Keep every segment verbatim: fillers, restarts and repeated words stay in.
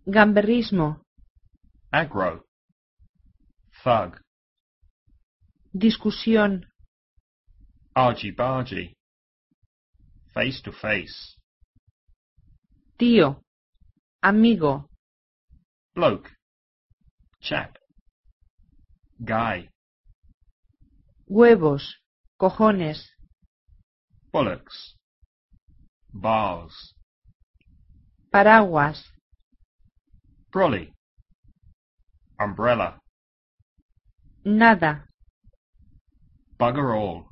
Gamberrismo. Aggro. Thug. Discusión. Argy-bargy. Face to face. Tío. Amigo. Bloke. Chap. Guy. Huevos. Cojones. Bullocks. Bars. Paraguas. Brolly. Umbrella. Nada. Bugger all.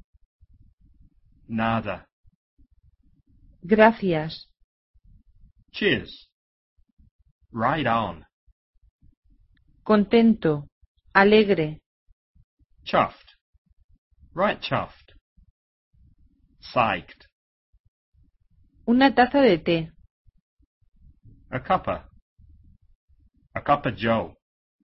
Nada. Gracias. Cheers. Ride on. Contento. Alegre. Chuffed. Right chuffed. Psyched. Una taza de té. A cuppa. A cuppa Joe.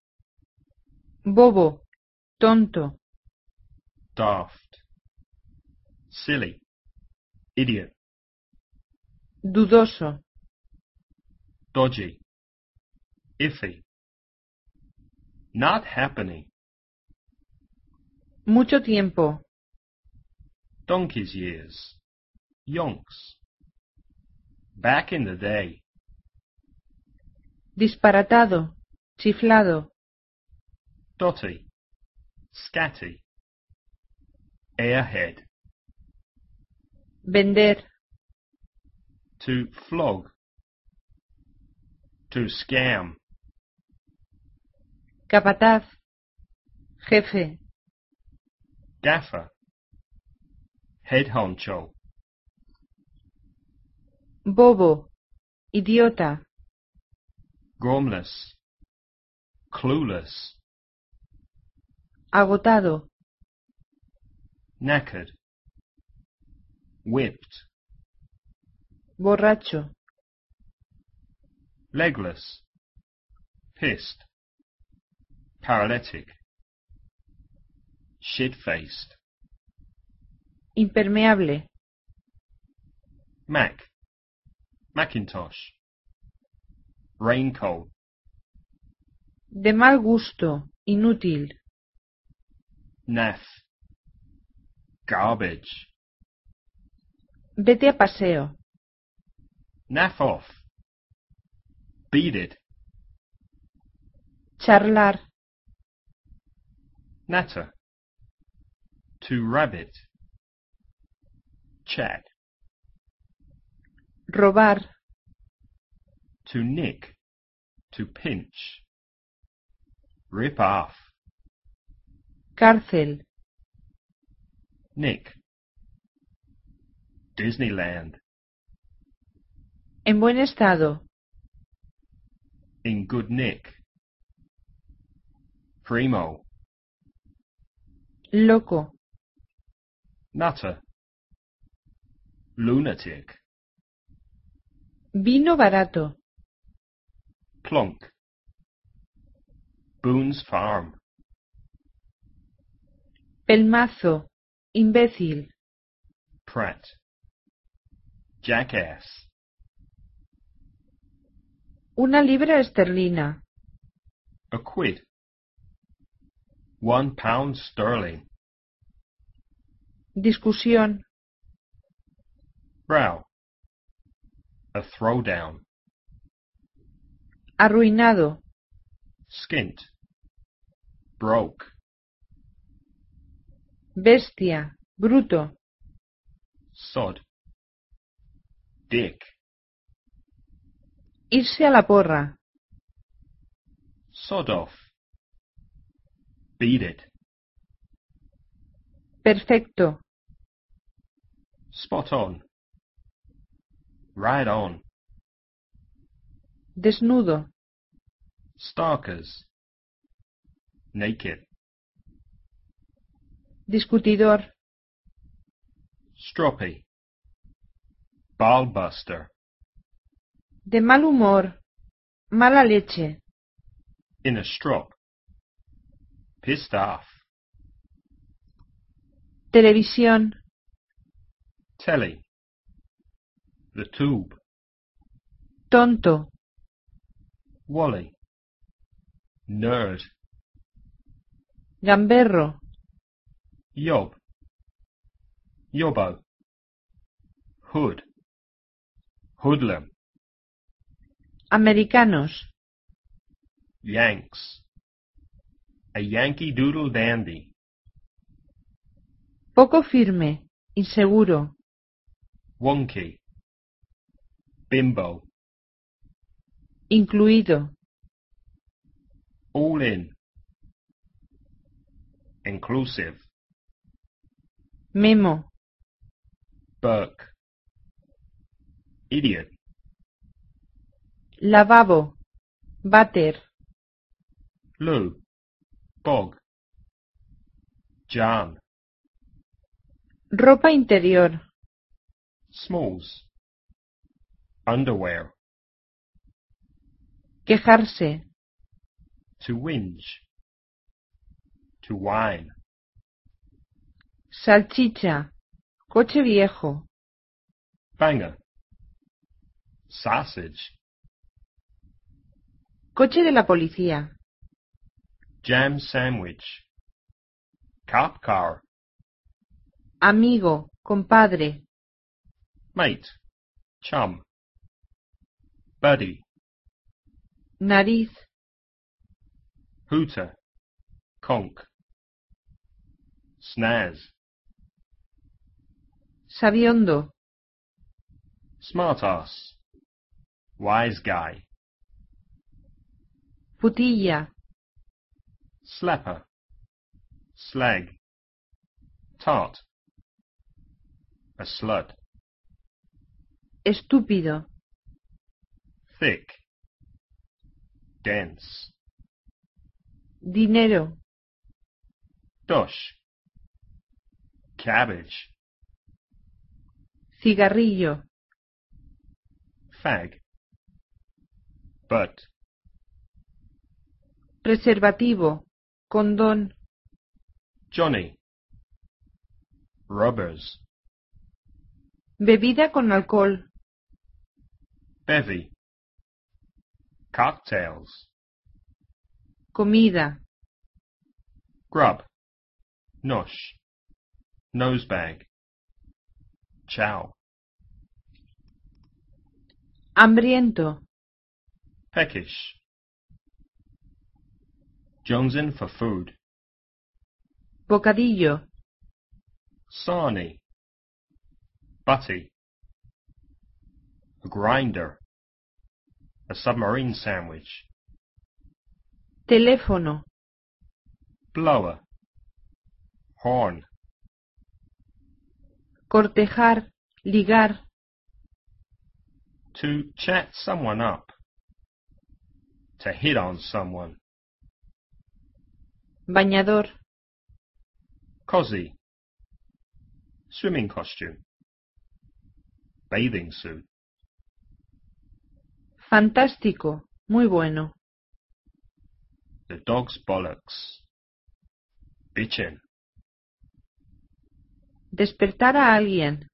Bobo. Tonto. Daft. Silly. Idiot. Dudoso. Dodgy. Iffy. Not happening. Mucho tiempo. Donkey's years. Yonks. Back in the day. Disparatado. Chiflado. Dotty. Scatty. Airhead. Vender. To flog. To scam. Capataz. Jefe. Gaffer. Head honcho. Bobo. Idiota. Gromless. Clueless. Agotado. Knackered. Whipped. Borracho. Legless. Pissed. Paralytic. Shit-faced. Impermeable. Mac. Macintosh. Raincoat. De mal gusto. Inútil. Naff. Garbage. Vete a paseo. Naff off. Beat it. Charlar. Natter. To rabbit. Chat. Robar. To nick. To pinch. Rip off. Cárcel. Nick. Disneyland. En buen estado. In good nick. Primo. Loco. Nutter. Lunatic. Vino barato. Plonk. Boone's Farm. Pelmazo. Imbécil. Prat. Jackass. Una libra esterlina. A quid. One pound sterling. Discusión. Row. A throwdown. Arruinado. Skint. Broke. Bestia. Bruto. Sod. Dick. Irse a la porra. Sod off. Beat it. Perfecto. Spot on. Right on. Desnudo. Starkers. Naked. Discutidor. Stroppy. Ballbuster. De mal humor. Mala leche. In a strop. Pissed off. Televisión. Telly. The tube. Tonto. Wally. Nerd. Gamberro. Yob. Yobbo. Hood. Hoodlum. Americanos. Yanks. A Yankee Doodle Dandy. Poco firme. Inseguro. Wonky. Bimbo. Incluido. All in. Inclusive. Memo. Burke. Idiot. Lavabo. Váter. Lou. Bog. John. Ropa interior. Smalls. Underwear. Quejarse. To whinge. To whine. Salchicha. Coche viejo. Banger. Sausage. Coche de la policía. Jam sandwich. Cop car. Amigo. Compadre. Mate. Chum. Buddy. Nariz. Hooter. Conk. Snaz. Sabiondo. Smartass. Wise guy. Putilla. Slapper. Slag. Tart. A slut. Estúpido. Thick. Dense. Dinero. Dosh. Cabbage. Cigarrillo. Fag. Butt. Preservativo. Condón. Johnny. Rubbers. Bebida con alcohol. Bevy. Cocktails. Comida. Grub. Nosh. Nosebag. Chow. Hambriento. Peckish. Jonesing for food. Bocadillo. Sarnie. Butty. A grinder. A submarine sandwich. Teléfono. Blower. Horn. Cortejar. Ligar. To chat someone up. To hit on someone. Bañador. Cosy. Swimming costume. Bathing suit. Fantástico. Muy bueno. The dog's bollocks. Bitchin'. Despertar a alguien.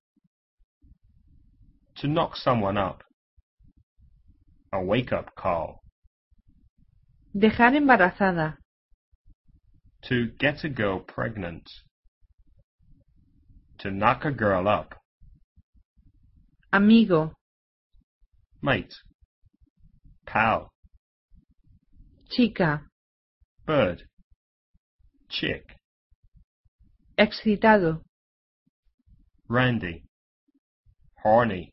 To knock someone up. A wake-up call. Dejar embarazada. To get a girl pregnant. To knock a girl up. Amigo. Mate. Pal. Chica. Bird. Chick. Excitado. Randy. Horny.